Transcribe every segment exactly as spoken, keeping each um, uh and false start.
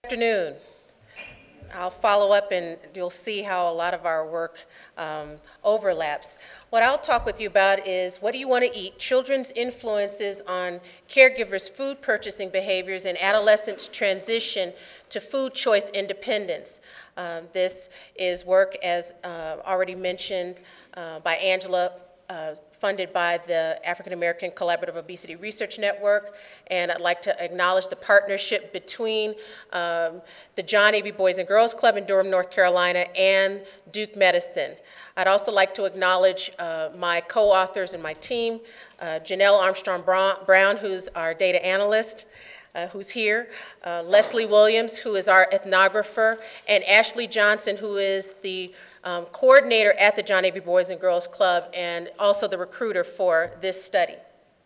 Afternoon. I'll follow up and you'll see how a lot of our work um, overlaps. What I'll talk with you about is what do you want to eat, children's influences on caregivers' food purchasing behaviors and adolescents' transition to food choice independence. Um, this is work, as uh, already mentioned, uh, by Angela, uh, funded by the African American Collaborative Obesity Research Network, and I'd like to acknowledge the partnership between um, the John Avey Boys and Girls Club in Durham, North Carolina, and Duke Medicine. I'd also like to acknowledge uh, my co-authors and my team, uh, Janelle Armstrong Brown, who's our data analyst, Uh, who's here, uh, Leslie Williams, who is our ethnographer, and Ashley Johnson, who is the um, coordinator at the John Avey Boys and Girls Club and also the recruiter for this study.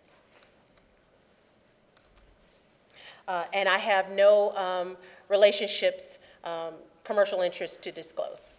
Uh, and I have no um, relationships, um, commercial interests to disclose.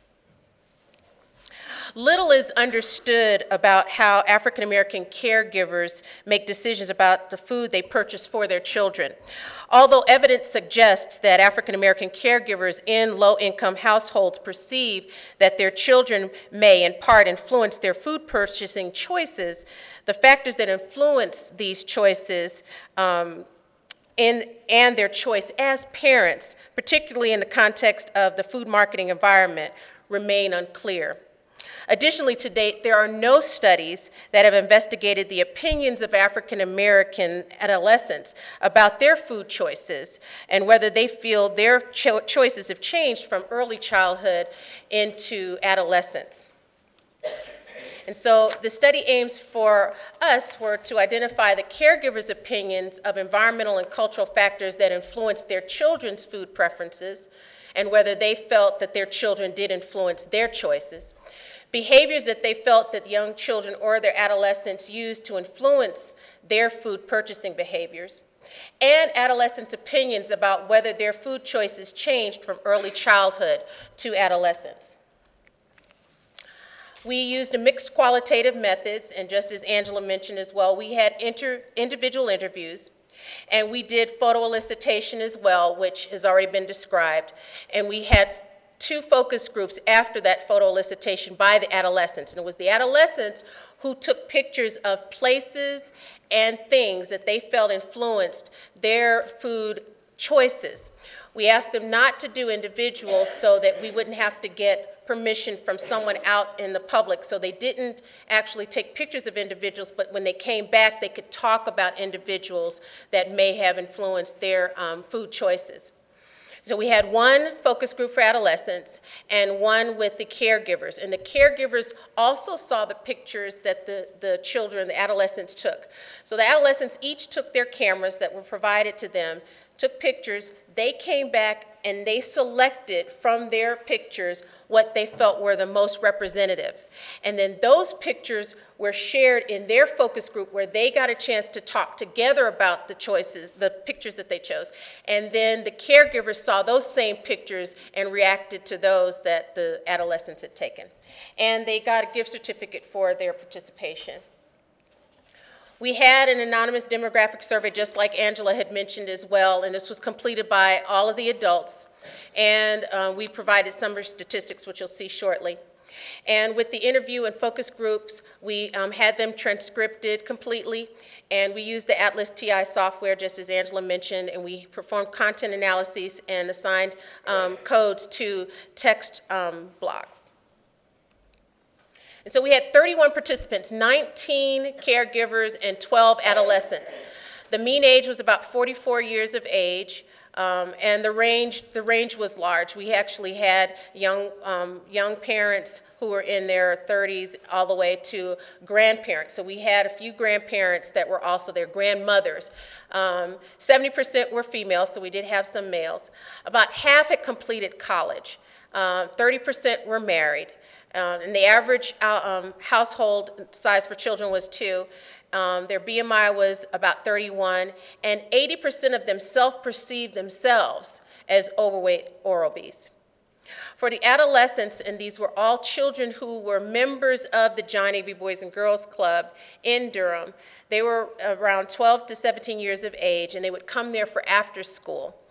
Little is understood about how African American caregivers make decisions about the food they purchase for their children. Although evidence suggests that African American caregivers in low-income households perceive that their children may in part influence their food purchasing choices, the factors that influence these choices um, in, and their choice as parents, particularly in the context of the food marketing environment, remain unclear. Additionally, to date, there are no studies that have investigated the opinions of African American adolescents about their food choices and whether they feel their cho choices have changed from early childhood into adolescence. And so the study aims for us were to identify the caregivers' opinions of environmental and cultural factors that influence their children's food preferences and whether they felt that their children did influence their choices. Behaviors that they felt that young children or their adolescents used to influence their food purchasing behaviors, and adolescents' opinions about whether their food choices changed from early childhood to adolescence. We used a mixed qualitative methods, and just as Angela mentioned as well, we had inter individual interviews, and we did photo elicitation as well, which has already been described, and we had two focus groups after that photo elicitation by the adolescents. And it was the adolescents who took pictures of places and things that they felt influenced their food choices. We asked them not to do individuals so that we wouldn't have to get permission from someone out in the public. So they didn't actually take pictures of individuals, but when they came back, they could talk about individuals that may have influenced their um, food choices. So we had one focus group for adolescents and one with the caregivers. And the caregivers also saw the pictures that the, the children, the adolescents took. So the adolescents each took their cameras that were provided to them, took pictures, they came back and they selected from their pictures what they felt were the most representative. And then those pictures were shared in their focus group where they got a chance to talk together about the choices, the pictures that they chose. And then the caregivers saw those same pictures and reacted to those that the adolescents had taken. And they got a gift certificate for their participation. We had an anonymous demographic survey, just like Angela had mentioned as well, and this was completed by all of the adults. And uh, we provided some statistics, which you'll see shortly. And with the interview and focus groups, we um, had them transcripted completely, and we used the Atlas T I software, just as Angela mentioned, and we performed content analyses and assigned um, codes to text um, blocks. And so we had thirty-one participants, nineteen caregivers, and twelve adolescents. The mean age was about forty-four years of age, um, and the range, the range was large. We actually had young, um, young parents who were in their thirties all the way to grandparents. So we had a few grandparents that were also their grandmothers. Um, seventy percent were females, so we did have some males. About half had completed college. Uh, thirty percent were married. Uh, and the average uh, um, household size for children was two. Um, their B M I was about thirty-one, and eighty percent of them self-perceived themselves as overweight or obese. For the adolescents, and these were all children who were members of the John Avey Boys and Girls Club in Durham, they were around twelve to seventeen years of age, and they would come there for after school.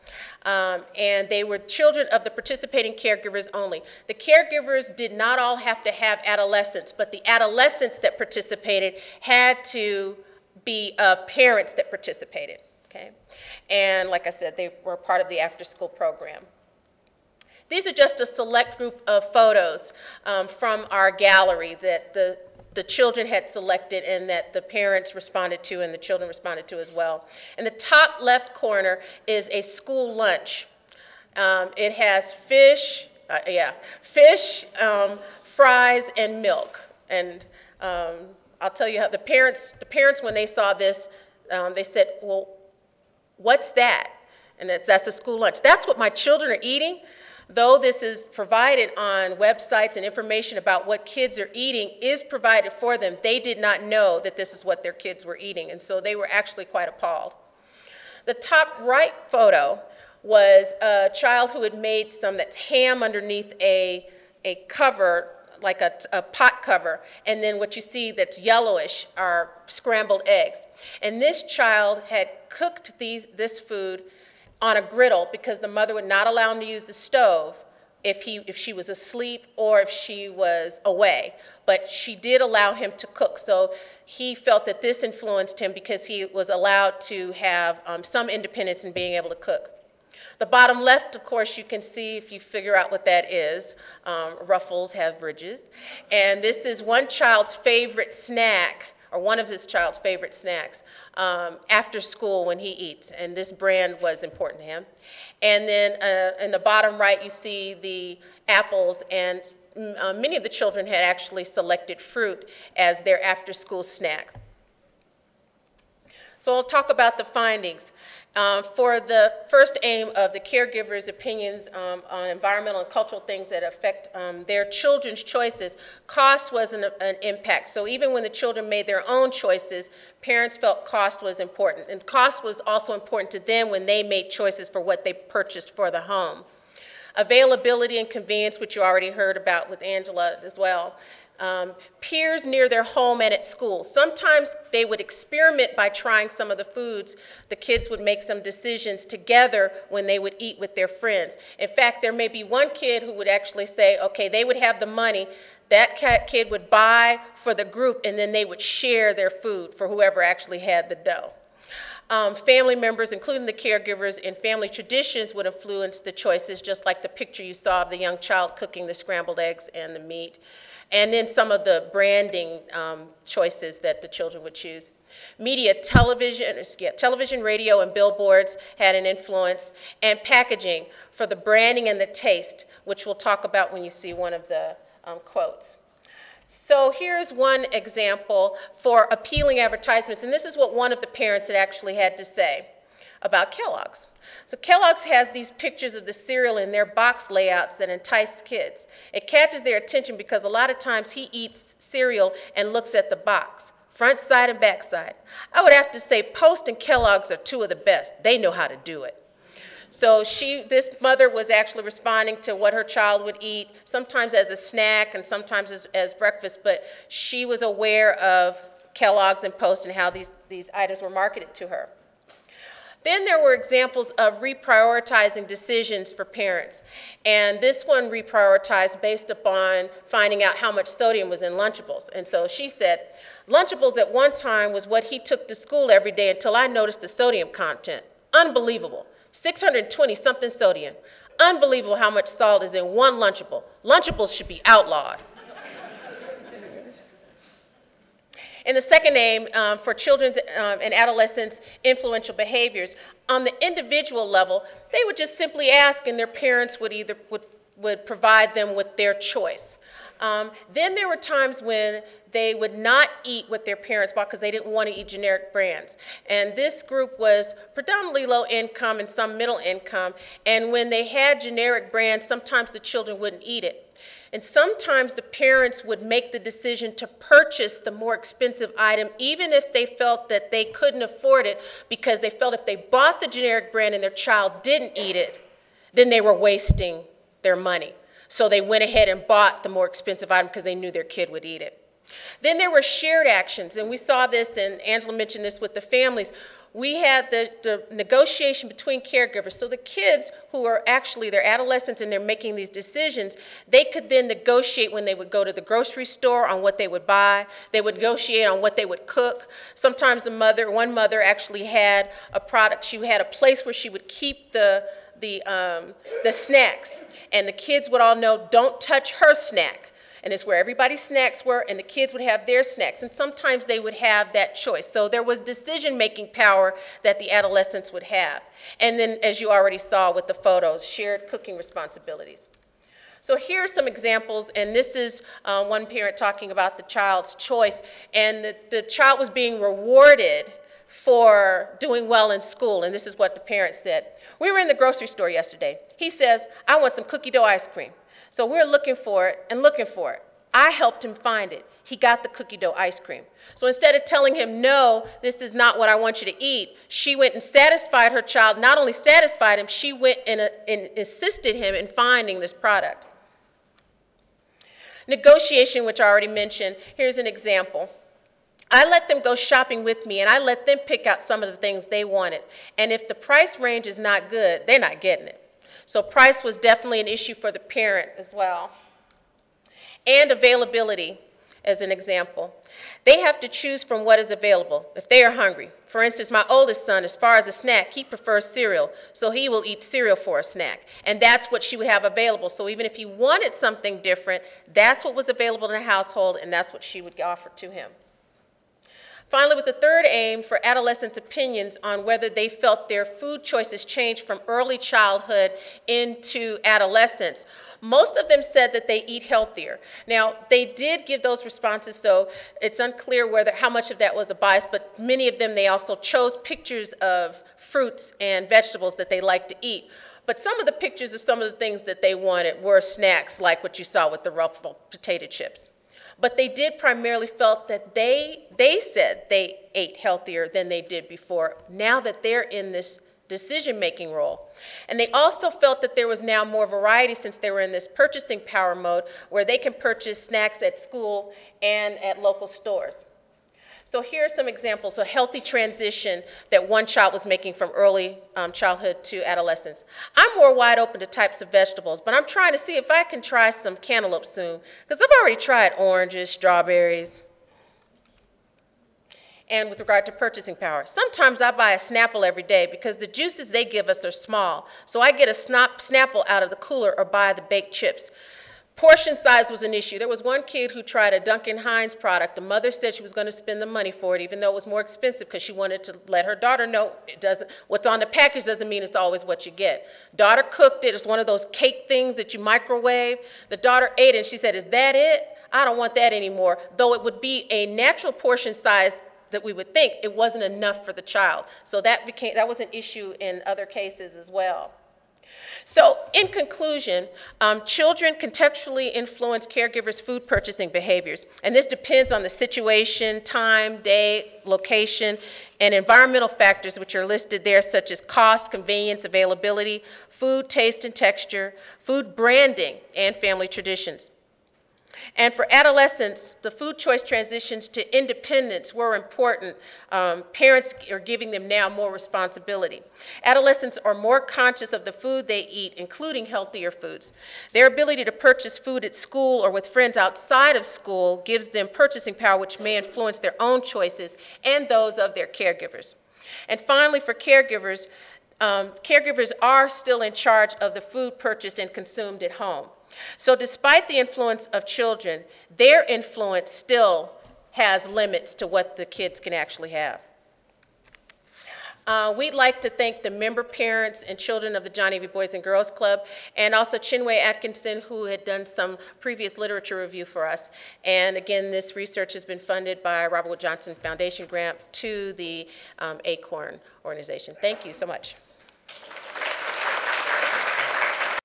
Um, and they were children of the participating caregivers only. The caregivers did not all have to have adolescents, but the adolescents that participated had to be uh, parents that participated, okay? And like I said, they were part of the after-school program. These are just a select group of photos um, from our gallery that the the children had selected and that the parents responded to and the children responded to as well. In the top left corner is a school lunch. Um, it has fish, uh, yeah, fish, um, fries, and milk. And um, I'll tell you how the parents, the parents when they saw this, um, they said, well, what's that? And it's, that's a school lunch. That's what my children are eating? Though this is provided on websites and information about what kids are eating is provided for them, they did not know that this is what their kids were eating, and so they were actually quite appalled. The top right photo was a child who had made some that's ham underneath a, a cover, like a, a pot cover, and then what you see that's yellowish are scrambled eggs. And this child had cooked these, this food on a griddle because the mother would not allow him to use the stove if, he, if she was asleep or if she was away. But she did allow him to cook. So he felt that this influenced him because he was allowed to have um, some independence in being able to cook. The bottom left, of course, you can see if you figure out what that is. Um, Ruffles have bridges. And this is one child's favorite snack, or one of his child's favorite snacks, um, after school when he eats. And this brand was important to him. And then uh, in the bottom right, you see the apples, and uh, many of the children had actually selected fruit as their after-school snack. So I'll talk about the findings. Um, for the first aim of the caregivers' opinions um, on environmental and cultural things that affect um, their children's choices, cost was an, an impact. So even when the children made their own choices, parents felt cost was important. And cost was also important to them when they made choices for what they purchased for the home. Availability and convenience, which you already heard about with Angela as well. Um, peers near their home and at school. Sometimes they would experiment by trying some of the foods. The kids would make some decisions together when they would eat with their friends. In fact, there may be one kid who would actually say, okay, they would have the money, that kid would buy for the group, and then they would share their food for whoever actually had the dough. Um, family members, including the caregivers, and family traditions would influence the choices, just like the picture you saw of the young child cooking the scrambled eggs and the meat. And then some of the branding um, choices that the children would choose. Media, television, yeah, television, radio, and billboards had an influence, and packaging for the branding and the taste, which we'll talk about when you see one of the um, quotes. So here's one example for appealing advertisements, and this is what one of the parents had actually had to say about Kellogg's. So Kellogg's has these pictures of the cereal in their box layouts that entice kids. It catches their attention because a lot of times he eats cereal and looks at the box, front side and back side. I would have to say Post and Kellogg's are two of the best. They know how to do it. So she, this mother was actually responding to what her child would eat, sometimes as a snack and sometimes as, as breakfast, but she was aware of Kellogg's and Post and how these, these items were marketed to her. Then there were examples of reprioritizing decisions for parents. And this one reprioritized based upon finding out how much sodium was in Lunchables. And so she said, Lunchables at one time was what he took to school every day until I noticed the sodium content. Unbelievable. six hundred twenty something sodium. Unbelievable how much salt is in one Lunchable. Lunchables should be outlawed. And the second aim um, for children um, and adolescents' influential behaviors, on the individual level, they would just simply ask and their parents would either would, would provide them with their choice. Um, then there were times when they would not eat what their parents bought because they didn't want to eat generic brands. And this group was predominantly low income and some middle income. And when they had generic brands, sometimes the children wouldn't eat it. And sometimes the parents would make the decision to purchase the more expensive item, even if they felt that they couldn't afford it, because they felt if they bought the generic brand and their child didn't eat it, then they were wasting their money. So they went ahead and bought the more expensive item because they knew their kid would eat it. Then there were shared actions, and we saw this, and Angela mentioned this with the families, we had the, the negotiation between caregivers. So the kids who are actually, they're adolescents and they're making these decisions, they could then negotiate when they would go to the grocery store on what they would buy. They would negotiate on what they would cook. Sometimes the mother, one mother actually had a product, she had a place where she would keep the, the, um, the snacks. And the kids would all know, don't touch her snack. And it's where everybody's snacks were, and the kids would have their snacks. And sometimes they would have that choice. So there was decision-making power that the adolescents would have. And then, as you already saw with the photos, shared cooking responsibilities. So here are some examples, and this is uh, one parent talking about the child's choice. And the, the child was being rewarded for doing well in school, and this is what the parent said. We were in the grocery store yesterday. He says, I want some cookie dough ice cream. So we're looking for it and looking for it. I helped him find it. He got the cookie dough ice cream. So instead of telling him, no, this is not what I want you to eat, she went and satisfied her child. Not only satisfied him, she went and, uh, and assisted him in finding this product. Negotiation, which I already mentioned. Here's an example. I let them go shopping with me, and I let them pick out some of the things they wanted. And if the price range is not good, they're not getting it. So price was definitely an issue for the parent as well. And availability, as an example. They have to choose from what is available if they are hungry. For instance, my oldest son, as far as a snack, he prefers cereal, so he will eat cereal for a snack. And that's what she would have available. So even if he wanted something different, that's what was available in the household, and that's what she would offer to him. Finally, with the third aim, for adolescents' opinions on whether they felt their food choices changed from early childhood into adolescence. Most of them said that they eat healthier. Now, they did give those responses, so it's unclear whether how much of that was a bias, but many of them, they also chose pictures of fruits and vegetables that they like to eat. But some of the pictures of some of the things that they wanted were snacks, like what you saw with the Ruffled potato chips. But they did primarily felt that they, they said they ate healthier than they did before, now that they're in this decision-making role. And they also felt that there was now more variety since they were in this purchasing power mode where they can purchase snacks at school and at local stores. So here are some examples of healthy transition that one child was making from early um, childhood to adolescence. I'm more wide open to types of vegetables, but I'm trying to see if I can try some cantaloupe soon, because I've already tried oranges, strawberries. And with regard to purchasing power, sometimes I buy a Snapple every day because the juices they give us are small. So I get a snap, Snapple out of the cooler or buy the baked chips. Portion size was an issue. There was one kid who tried a Duncan Hines product. The mother said she was going to spend the money for it, even though it was more expensive, because she wanted to let her daughter know it doesn't, what's on the package doesn't mean it's always what you get. Daughter cooked it. It's one of those cake things that you microwave. The daughter ate it, and she said, is that it? I don't want that anymore. Though it would be a natural portion size that we would think, it wasn't enough for the child. So that became, that was an issue in other cases as well. So in conclusion, um, children contextually influence caregivers' food purchasing behaviors. And this depends on the situation, time, day, location, and environmental factors which are listed there, such as cost, convenience, availability, food taste and texture, food branding, and family traditions. And for adolescents, the food choice transitions to independence were important. Um, parents are giving them now more responsibility. Adolescents are more conscious of the food they eat, including healthier foods. Their ability to purchase food at school or with friends outside of school gives them purchasing power, which may influence their own choices and those of their caregivers. And finally, for caregivers, um, caregivers are still in charge of the food purchased and consumed at home. So despite the influence of children, their influence still has limits to what the kids can actually have. Uh, we'd like to thank the member parents and children of the John Avey Boys and Girls Club, and also Chinwe Atkinson, who had done some previous literature review for us. And again, this research has been funded by Robert Wood Johnson Foundation grant to the um, ACORN organization. Thank you so much.